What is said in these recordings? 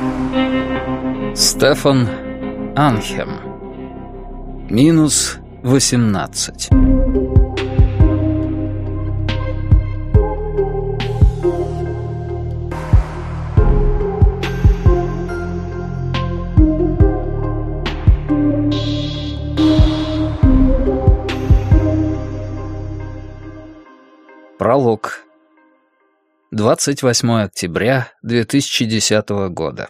Стефан Анхем. Минус 18. Пролог. 28 октября 2010 года.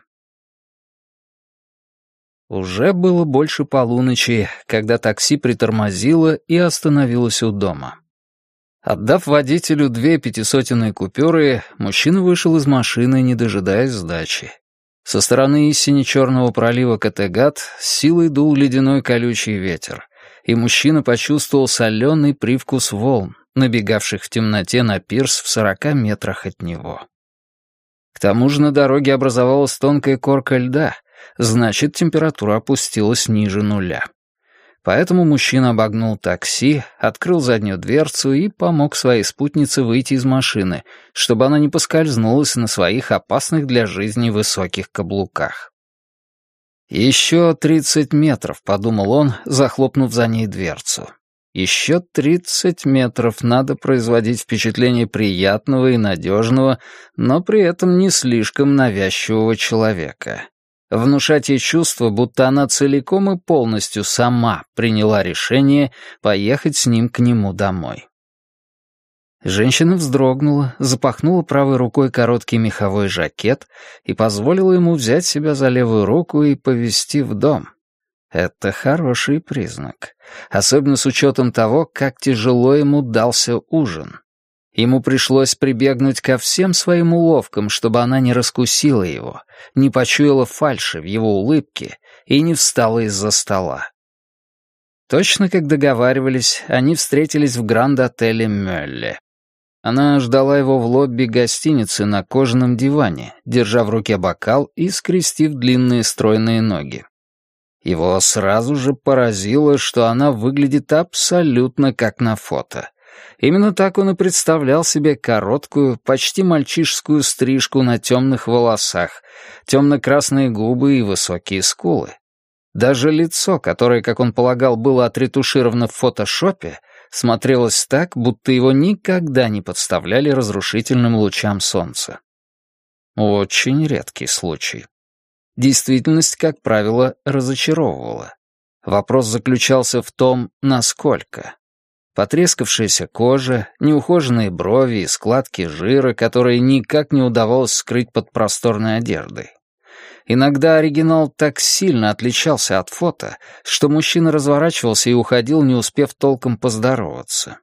Уже было больше полуночи, когда такси притормозило и остановилось у дома. Отдав водителю 2 пятисотенные купюры, мужчина вышел из машины, не дожидаясь сдачи. Со стороны истине черного пролива Каттегат с силой дул ледяной колючий ветер, и мужчина почувствовал соленый привкус волн, набегавших в темноте на пирс в 40 метрах от него. К тому же на дороге образовалась тонкая корка льда, значит, температура опустилась ниже нуля. Поэтому мужчина обогнул такси, открыл заднюю дверцу и помог своей спутнице выйти из машины, чтобы она не поскользнулась на своих опасных для жизни высоких каблуках. «Еще 30 метров», — подумал он, захлопнув за ней дверцу. Еще 30 метров надо производить впечатление приятного и надежного, но при этом не слишком навязчивого человека. Внушать ей чувство, будто она целиком и полностью сама приняла решение поехать с ним к нему домой. Женщина вздрогнула, запахнула правой рукой короткий меховой жакет и позволила ему взять себя за левую руку и повести в дом. Это хороший признак, особенно с учетом того, как тяжело ему дался ужин. Ему пришлось прибегнуть ко всем своим уловкам, чтобы она не раскусила его, не почуяла фальши в его улыбке и не встала из-за стола. Точно как договаривались, они встретились в гранд-отеле Мёлле. Она ждала его в лобби гостиницы на кожаном диване, держа в руке бокал и скрестив длинные стройные ноги. Его сразу же поразило, что она выглядит абсолютно как на фото. Именно так он и представлял себе короткую, почти мальчишескую стрижку на темных волосах, темно-красные губы и высокие скулы. Даже лицо, которое, как он полагал, было отретушировано в фотошопе, смотрелось так, будто его никогда не подставляли разрушительным лучам солнца. Очень редкий случай. Действительность, как правило, разочаровывала. Вопрос заключался в том, насколько. Потрескавшаяся кожа, неухоженные брови и складки жира, которые никак не удавалось скрыть под просторной одеждой. Иногда оригинал так сильно отличался от фото, что мужчина разворачивался и уходил, не успев толком поздороваться.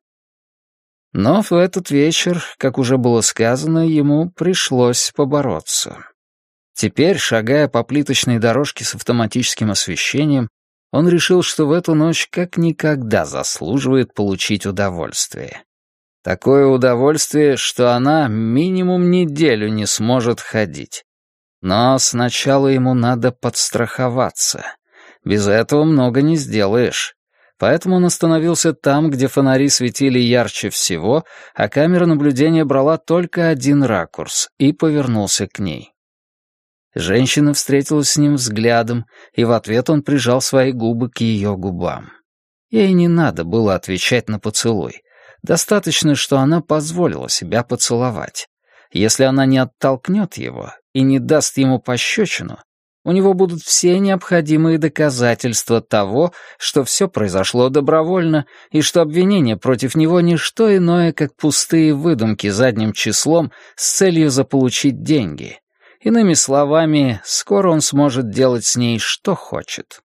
Но в этот вечер, как уже было сказано, ему пришлось побороться. Теперь, шагая по плиточной дорожке с автоматическим освещением, он решил, что в эту ночь как никогда заслуживает получить удовольствие. Такое удовольствие, что она минимум неделю не сможет ходить. Но сначала ему надо подстраховаться. Без этого много не сделаешь. Поэтому он остановился там, где фонари светили ярче всего, а камера наблюдения брала только один ракурс, и повернулся к ней. Женщина встретилась с ним взглядом, и в ответ он прижал свои губы к ее губам. Ей не надо было отвечать на поцелуй. Достаточно, что она позволила себя поцеловать. Если она не оттолкнет его и не даст ему пощечину, у него будут все необходимые доказательства того, что все произошло добровольно и что обвинение против него не что иное, как пустые выдумки задним числом с целью заполучить деньги. Иными словами, скоро он сможет делать с ней что хочет.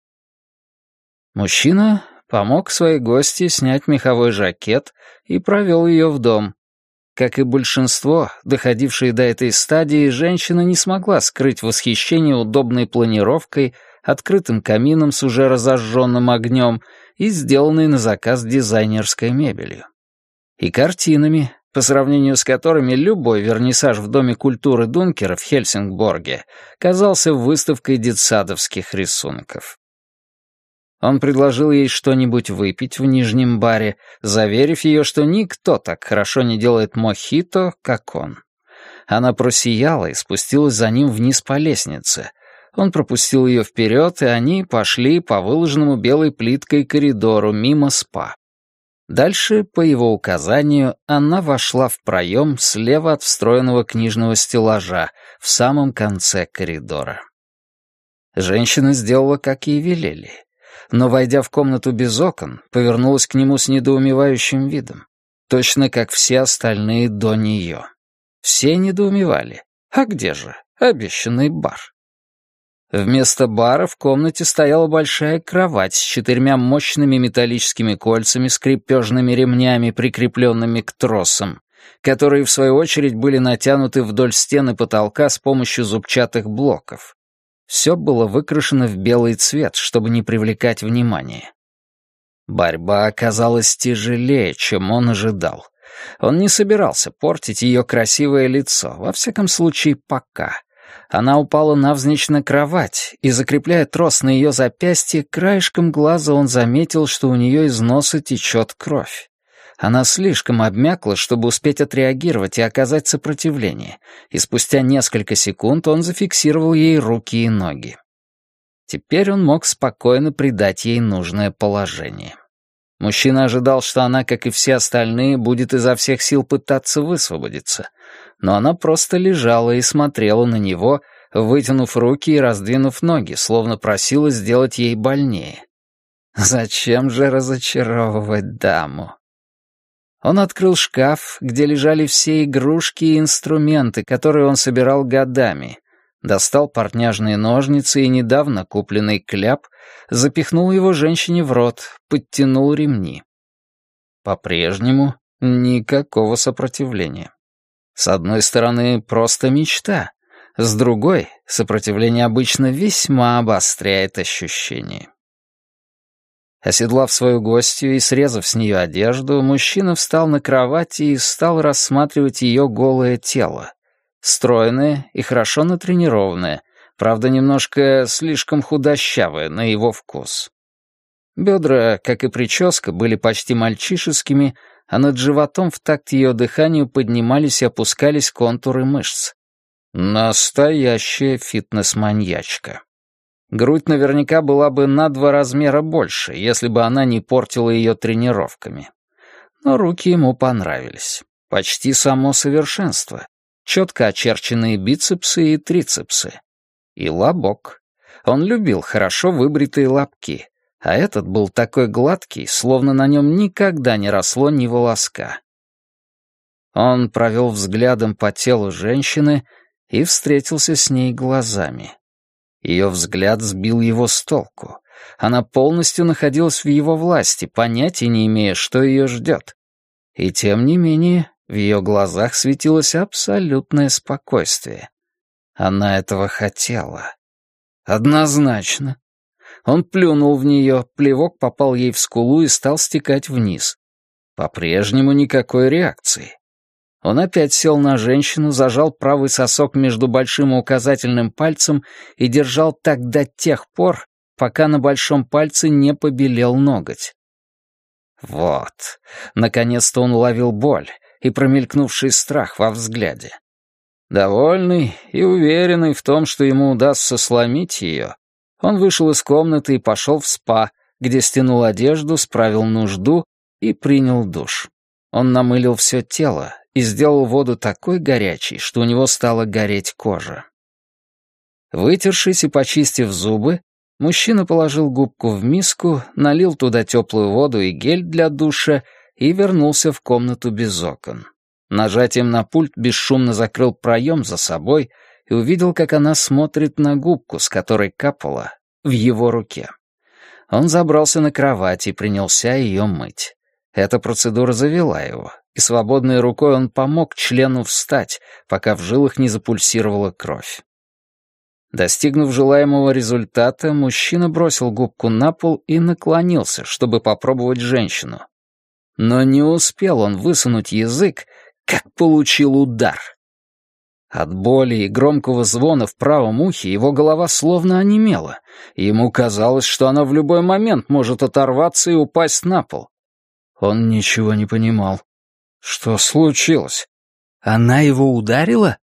Мужчина помог своей гости снять меховой жакет и провел ее в дом. Как и большинство, доходившие до этой стадии, женщина не смогла скрыть восхищение удобной планировкой, открытым камином с уже разожженным огнем и сделанной на заказ дизайнерской мебелью. И картинами, по сравнению с которыми любой вернисаж в Доме культуры Дункера в Хельсингборге казался выставкой детсадовских рисунков. Он предложил ей что-нибудь выпить в нижнем баре, заверив ее, что никто так хорошо не делает мохито, как он. Она просияла и спустилась за ним вниз по лестнице. Он пропустил ее вперед, и они пошли по выложенному белой плиткой коридору мимо спа. Дальше, по его указанию, она вошла в проем слева от встроенного книжного стеллажа в самом конце коридора. Женщина сделала, как ей велели, но, войдя в комнату без окон, повернулась к нему с недоумевающим видом, точно как все остальные до нее. Все недоумевали. А где же обещанный бар? Вместо бара в комнате стояла большая кровать с 4 мощными металлическими кольцами с крепежными ремнями, прикрепленными к тросам, которые, в свою очередь, были натянуты вдоль стены потолка с помощью зубчатых блоков. Все было выкрашено в белый цвет, чтобы не привлекать внимания. Борьба оказалась тяжелее, чем он ожидал. Он не собирался портить ее красивое лицо, во всяком случае, пока. Она упала навзничь на кровать, и, закрепляя трос на ее запястье, краешком глаза он заметил, что у нее из носа течет кровь. Она слишком обмякла, чтобы успеть отреагировать и оказать сопротивление, и спустя несколько секунд он зафиксировал ей руки и ноги. Теперь он мог спокойно придать ей нужное положение. Мужчина ожидал, что она, как и все остальные, будет изо всех сил пытаться высвободиться, но она просто лежала и смотрела на него, вытянув руки и раздвинув ноги, словно просила сделать ей больнее. Зачем же разочаровывать даму? Он открыл шкаф, где лежали все игрушки и инструменты, которые он собирал годами, достал портняжные ножницы и недавно купленный кляп, запихнул его женщине в рот, подтянул ремни. По-прежнему никакого сопротивления. С одной стороны, просто мечта, с другой, сопротивление обычно весьма обостряет ощущения. Оседлав свою гостью и срезав с нее одежду, мужчина встал на кровати и стал рассматривать ее голое тело. Стройное и хорошо натренированное, правда, немножко слишком худощавое на его вкус. Бедра, как и прическа, были почти мальчишескими, а над животом в такт ее дыханию поднимались и опускались контуры мышц. Настоящая фитнес-маньячка. Грудь наверняка была бы на 2 размера больше, если бы она не портила ее тренировками. Но руки ему понравились. Почти само совершенство. Четко очерченные бицепсы и трицепсы. И лобок. Он любил хорошо выбритые лобки, а этот был такой гладкий, словно на нем никогда не росло ни волоска. Он провел взглядом по телу женщины и встретился с ней глазами. Ее взгляд сбил его с толку. Она полностью находилась в его власти, понятия не имея, что ее ждет. И тем не менее, в ее глазах светилось абсолютное спокойствие. Она этого хотела. Однозначно. Он плюнул в нее, плевок попал ей в скулу и стал стекать вниз. По-прежнему никакой реакции. Он опять сел на женщину, зажал правый сосок между большим и указательным пальцем и держал так до тех пор, пока на большом пальце не побелел ноготь. Вот. Наконец-то он уловил боль и промелькнувший страх во взгляде. Довольный и уверенный в том, что ему удастся сломить ее, он вышел из комнаты и пошел в спа, где стянул одежду, справил нужду и принял душ. Он намылил все тело и сделал воду такой горячей, что у него стала гореть кожа. Вытершись и почистив зубы, мужчина положил губку в миску, налил туда теплую воду и гель для душа и вернулся в комнату без окон. Нажатием на пульт бесшумно закрыл проем за собой и увидел, как она смотрит на губку, с которой капала, в его руке. Он забрался на кровать и принялся ее мыть. Эта процедура завела его, и свободной рукой он помог члену встать, пока в жилах не запульсировала кровь. Достигнув желаемого результата, мужчина бросил губку на пол и наклонился, чтобы попробовать женщину. Но не успел он высунуть язык, как получил удар. От боли и громкого звона в правом ухе его голова словно онемела, и ему казалось, что она в любой момент может оторваться и упасть на пол. Он ничего не понимал. Что случилось? Она его ударила?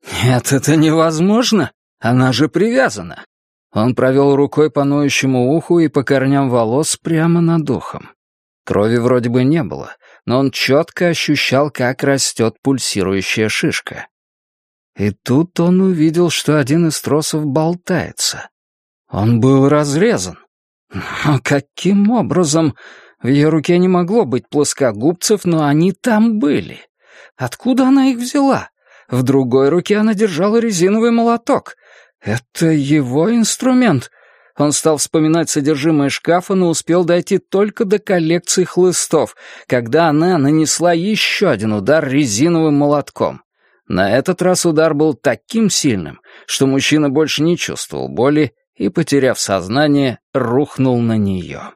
«Нет, это невозможно. Она же привязана». Он провел рукой по ноющему уху и по корням волос прямо над ухом. Крови вроде бы не было, но он четко ощущал, как растет пульсирующая шишка. И тут он увидел, что один из тросов болтается. Он был разрезан. Но каким образом? В ее руке не могло быть плоскогубцев, но они там были. Откуда она их взяла? В другой руке она держала резиновый молоток. Это его инструмент. Он стал вспоминать содержимое шкафа, но успел дойти только до коллекции хлыстов, когда она нанесла еще один удар резиновым молотком. На этот раз удар был таким сильным, что мужчина больше не чувствовал боли и, потеряв сознание, рухнул на нее.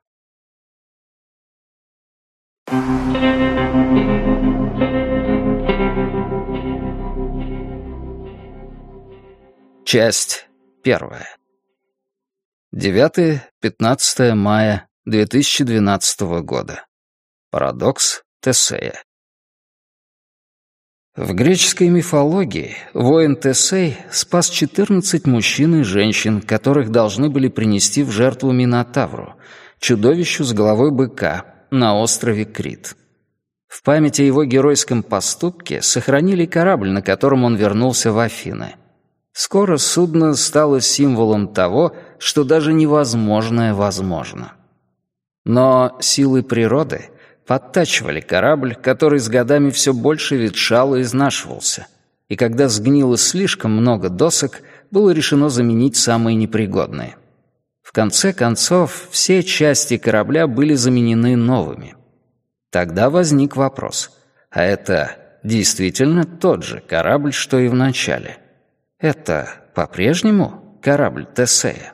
Часть 1. 9-15 мая 2012 года. Парадокс Тесея. В греческой мифологии воин Тесей спас 14 мужчин и женщин, которых должны были принести в жертву Минотавру, чудовищу с головой быка, на острове Крит. В память о его геройском поступке сохранили корабль, на котором он вернулся в Афины. Скоро судно стало символом того, что даже невозможное возможно. Но силы природы подтачивали корабль, который с годами все больше ветшал и изнашивался. И когда сгнило слишком много досок, было решено заменить самые непригодные. В конце концов, все части корабля были заменены новыми. Тогда возник вопрос: а это действительно тот же корабль, что и в начале? Это по-прежнему корабль Тесея?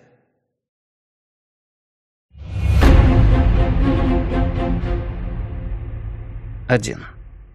Один.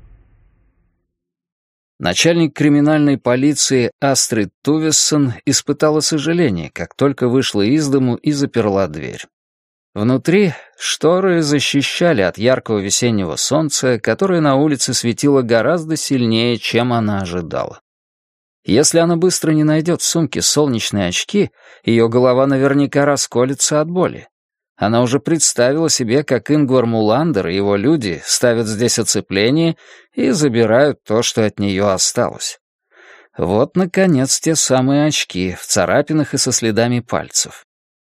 Начальник криминальной полиции Астрид Тувессон испытала сожаление, как только вышла из дому и заперла дверь. Внутри шторы защищали от яркого весеннего солнца, которое на улице светило гораздо сильнее, чем она ожидала. Если она быстро не найдет в сумке солнечные очки, ее голова наверняка расколется от боли. Она уже представила себе, как Ингвар Муландер и его люди ставят здесь оцепление и забирают то, что от нее осталось. Вот, наконец, те самые очки, в царапинах и со следами пальцев.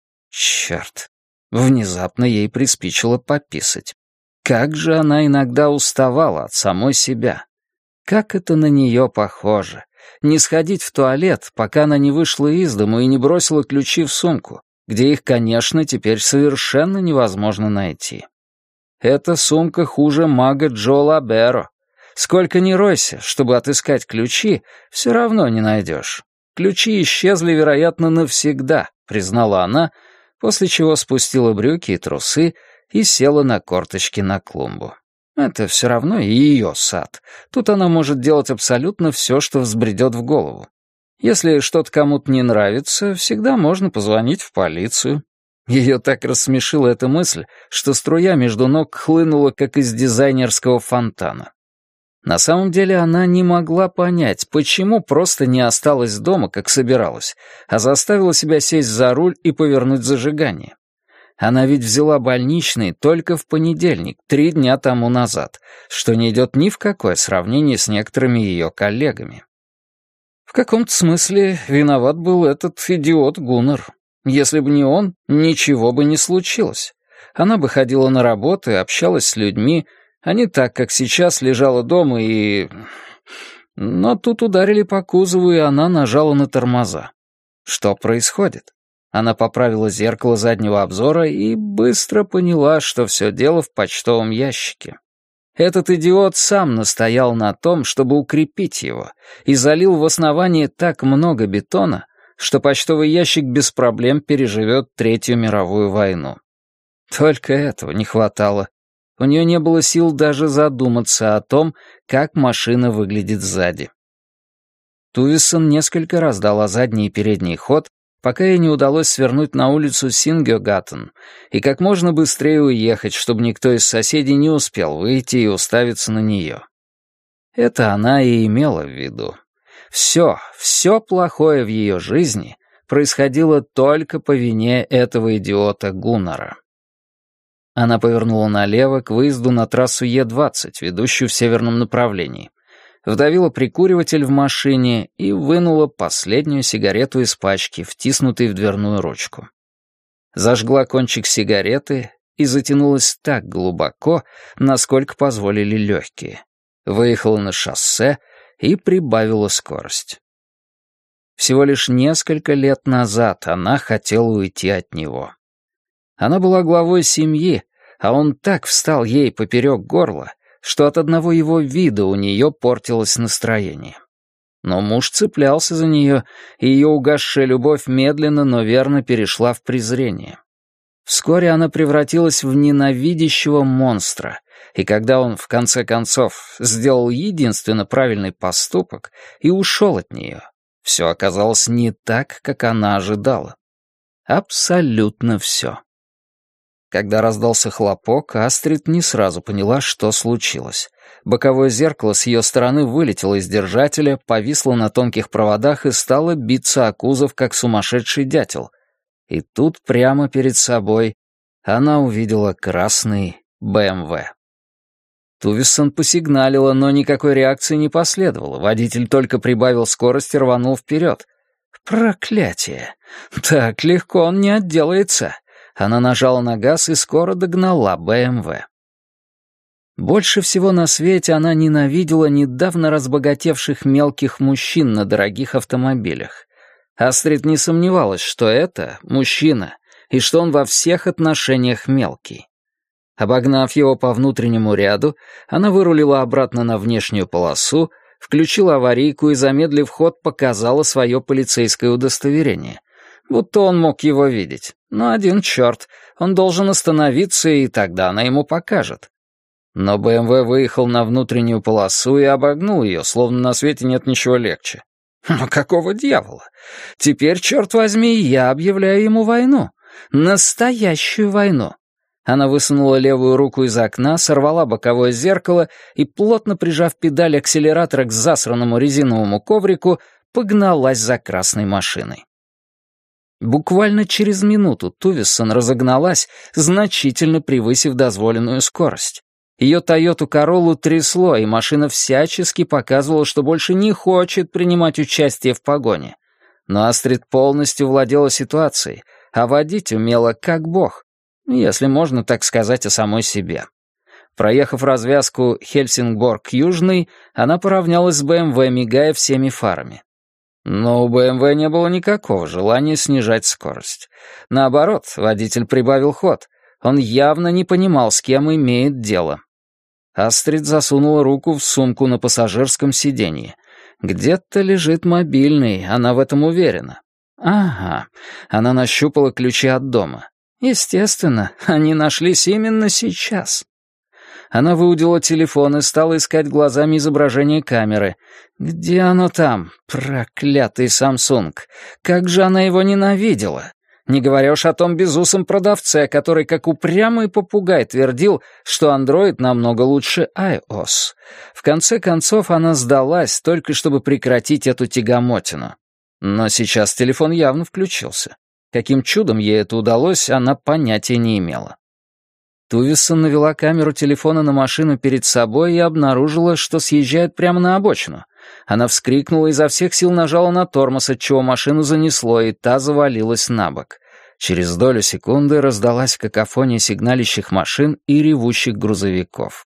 Черт, внезапно ей приспичило пописать. Как же она иногда уставала от самой себя. Как это на нее похоже. Не сходить в туалет, пока она не вышла из дому и не бросила ключи в сумку, где их, конечно, теперь совершенно невозможно найти. Эта сумка хуже мага Джо Лаберо. Сколько ни ройся, чтобы отыскать ключи, все равно не найдешь. Ключи исчезли, вероятно, навсегда, признала она, после чего спустила брюки и трусы и села на корточки на клумбу. Это все равно и ее сад. Тут она может делать абсолютно все, что взбредет в голову. Если что-то кому-то не нравится, всегда можно позвонить в полицию. Ее так рассмешила эта мысль, что струя между ног хлынула, как из дизайнерского фонтана. На самом деле она не могла понять, почему просто не осталась дома, как собиралась, а заставила себя сесть за руль и повернуть зажигание. Она ведь взяла больничный только в понедельник, 3 дня тому назад, что не идет ни в какое сравнение с некоторыми ее коллегами. В каком-то смысле виноват был этот идиот Гуннар. Если бы не он, ничего бы не случилось. Она бы ходила на работу и общалась с людьми, а не так, как сейчас лежала дома и... Но тут ударили по кузову, и она нажала на тормоза. Что происходит? Она поправила зеркало заднего обзора и быстро поняла, что все дело в почтовом ящике. Этот идиот сам настоял на том, чтобы укрепить его, и залил в основание так много бетона, что почтовый ящик без проблем переживет Третью мировую войну. Только этого не хватало. У нее не было сил даже задуматься о том, как машина выглядит сзади. Тувессон несколько раз дала задний и передний ход, пока ей не удалось свернуть на улицу Сингёгатен и как можно быстрее уехать, чтобы никто из соседей не успел выйти и уставиться на нее. Это она и имела в виду. Все плохое в ее жизни происходило только по вине этого идиота Гуннара. Она повернула налево к выезду на трассу Е-20, ведущую в северном направлении. Вдавила прикуриватель в машине и вынула последнюю сигарету из пачки, втиснутой в дверную ручку. Зажгла кончик сигареты и затянулась так глубоко, насколько позволили легкие. Выехала на шоссе и прибавила скорость. Всего лишь несколько лет назад она хотела уйти от него. Она была главой семьи, а он так встал ей поперек горла, что от одного его вида у нее портилось настроение. Но муж цеплялся за нее, и ее угасшая любовь медленно, но верно перешла в презрение. Вскоре она превратилась в ненавидящего монстра, и когда он, в конце концов, сделал единственно правильный поступок и ушел от нее, все оказалось не так, как она ожидала. Абсолютно все. Когда раздался хлопок, Астрид не сразу поняла, что случилось. Боковое зеркало с ее стороны вылетело из держателя, повисло на тонких проводах и стало биться о кузов, как сумасшедший дятел. И тут прямо перед собой она увидела красный БМВ. Тувессон посигналила, но никакой реакции не последовало. Водитель только прибавил скорость и рванул вперед. Проклятие! Так легко он не отделается. Она нажала на газ и скоро догнала БМВ. Больше всего на свете она ненавидела недавно разбогатевших мелких мужчин на дорогих автомобилях. Астрид не сомневалась, что это мужчина, и что он во всех отношениях мелкий. Обогнав его по внутреннему ряду, она вырулила обратно на внешнюю полосу, включила аварийку и, замедлив ход, показала свое полицейское удостоверение. Будто он мог его видеть. Но один черт, он должен остановиться, и тогда она ему покажет. Но БМВ выехал на внутреннюю полосу и обогнул ее, словно на свете нет ничего легче. Но какого дьявола? Теперь, черт возьми, я объявляю ему войну. Настоящую войну. Она высунула левую руку из окна, сорвала боковое зеркало и, плотно прижав педаль акселератора к засранному резиновому коврику, погналась за красной машиной. Буквально через минуту Тувессон разогналась, значительно превысив дозволенную скорость. Ее Тойоту Короллу трясло, и машина всячески показывала, что больше не хочет принимать участие в погоне. Но Астрид полностью владела ситуацией, а водить умела как бог, если можно так сказать о самой себе. Проехав развязку Хельсингборг-Южный, она поравнялась с БМВ, мигая всеми фарами. Но у БМВ не было никакого желания снижать скорость. Наоборот, водитель прибавил ход. Он явно не понимал, с кем имеет дело. Астрид засунула руку в сумку на пассажирском сиденье. Где-то лежит мобильный, она в этом уверена. Ага, она нащупала ключи от дома. Естественно, они нашлись именно сейчас. Она выудила телефон и стала искать глазами изображение камеры. Где оно там? Проклятый Samsung. Как же она его ненавидела! Не говоря уж о том безусом продавце, который как упрямый попугай твердил, что Android намного лучше iOS. В конце концов, она сдалась, только чтобы прекратить эту тягомотину. Но сейчас телефон явно включился. Каким чудом ей это удалось, она понятия не имела. Тувессон навела камеру телефона на машину перед собой и обнаружила, что съезжает прямо на обочину. Она вскрикнула и изо всех сил нажала на тормоз, отчего машину занесло, и та завалилась на бок. Через долю секунды раздалась какофония сигналящих машин и ревущих грузовиков.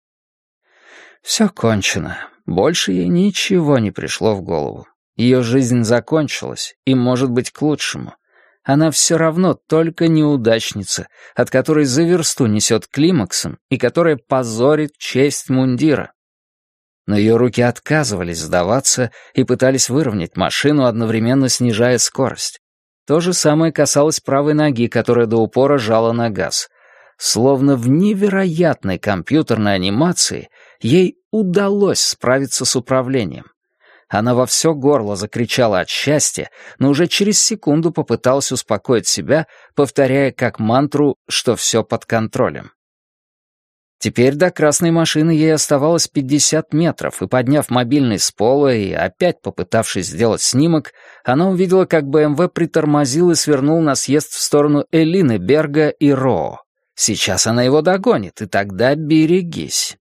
Все кончено. Больше ей ничего не пришло в голову. Ее жизнь закончилась, и, может быть, к лучшему. Она все равно только неудачница, от которой за версту несет климаксом и которая позорит честь мундира. Но ее руки отказывались сдаваться и пытались выровнять машину, одновременно снижая скорость. То же самое касалось правой ноги, которая до упора жала на газ. Словно в невероятной компьютерной анимации ей удалось справиться с управлением. Она во все горло закричала от счастья, но уже через секунду попыталась успокоить себя, повторяя как мантру, что все под контролем. Теперь до красной машины ей оставалось 50 метров, и, подняв мобильный с пола и опять попытавшись сделать снимок, она увидела, как БМВ притормозил и свернул на съезд в сторону Элинеберга и Роо. Сейчас она его догонит, и тогда берегись.